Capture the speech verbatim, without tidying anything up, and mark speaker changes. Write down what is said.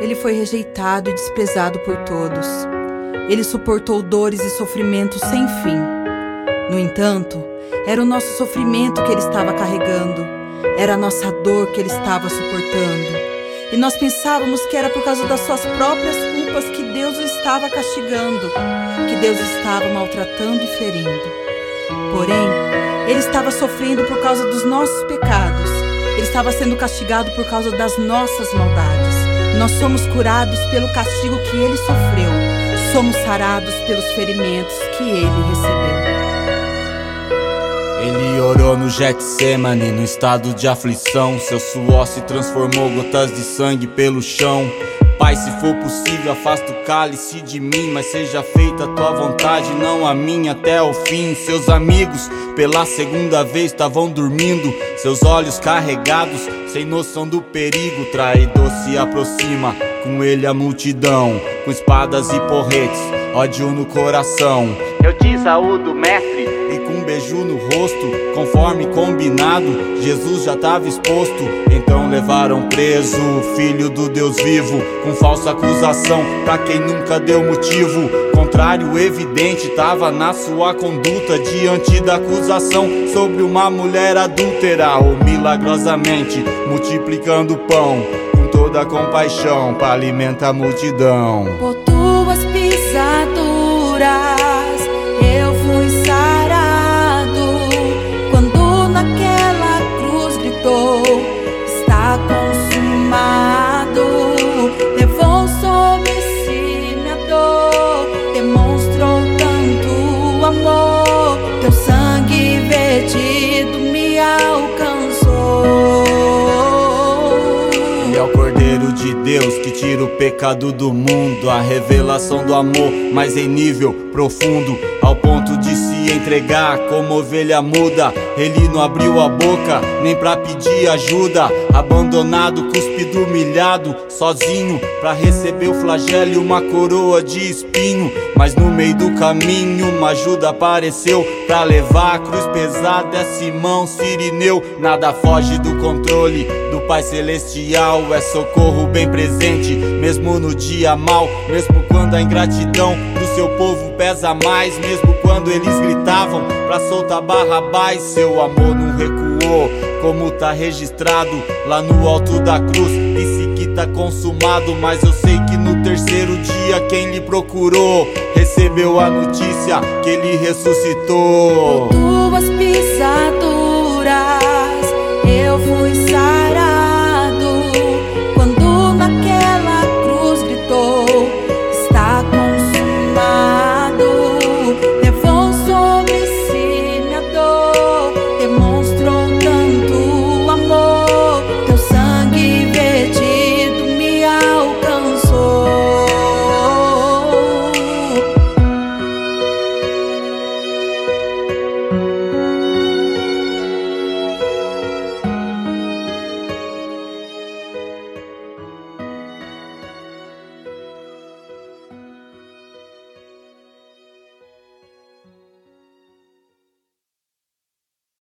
Speaker 1: Ele foi rejeitado e desprezado por todos. Ele suportou dores e sofrimentos sem fim. No entanto, era o nosso sofrimento que ele estava carregando. Era a nossa dor que ele estava suportando. E nós pensávamos que era por causa das suas próprias culpas que Deus o estava castigando, que Deus estava maltratando e ferindo. Porém, ele estava sofrendo por causa dos nossos pecados. Ele estava sendo castigado por causa das nossas maldades. Nós somos curados pelo castigo que ele sofreu. Somos sarados pelos ferimentos que ele recebeu.
Speaker 2: Ele orou no Getsemane, no estado de aflição. Seu suor se transformou gotas de sangue pelo chão. Pai, se for possível, afasta o cálice de mim, mas seja feita a tua vontade, não a minha, até o fim. Seus amigos, pela segunda vez, estavam dormindo, seus olhos carregados, sem noção do perigo. Traidor se aproxima, com ele a multidão, com espadas e porretes, ódio no coração. Eu te saúdo, mestre, e com um beijo no rosto, conforme combinado, Jesus já estava exposto. Então levaram preso o filho do Deus vivo, com falsa acusação pra quem nunca deu motivo. Contrário evidente tava na sua conduta diante da acusação sobre uma mulher adúltera. Ou milagrosamente multiplicando o pão com toda a compaixão pra alimentar a multidão.
Speaker 1: Por tuas pisaduras eu fui sarado. Quando naquela cruz gritou, está consumado. Levou sobre si minha dor, demonstrou tanto amor. Teu sangue vertido me alcançou.
Speaker 2: Ele é o Cordeiro de Deus que tira o pecado do mundo, a revelação do amor, mas em nível profundo, ao ponto de se entregar como ovelha muda. Ele não abriu a boca nem pra pedir ajuda, abandonado, cuspido, humilhado, sozinho, pra receber o flagelo e uma coroa de espinho. Mas no meio do caminho uma ajuda apareceu pra levar a cruz pesada. É Simão Cirineu. Nada foge do controle do Pai Celestial, é socorro bem presente, mesmo no dia mal, mesmo quando a ingratidão do seu povo pesa mais, mesmo quando eles gritavam pra soltar Barrabás. Seu amor não recuou, como tá registrado lá no alto da cruz. Disse que tá consumado, mas eu sei que no terceiro dia quem lhe procurou recebeu a notícia que ele ressuscitou.
Speaker 1: Por tuas pisaduras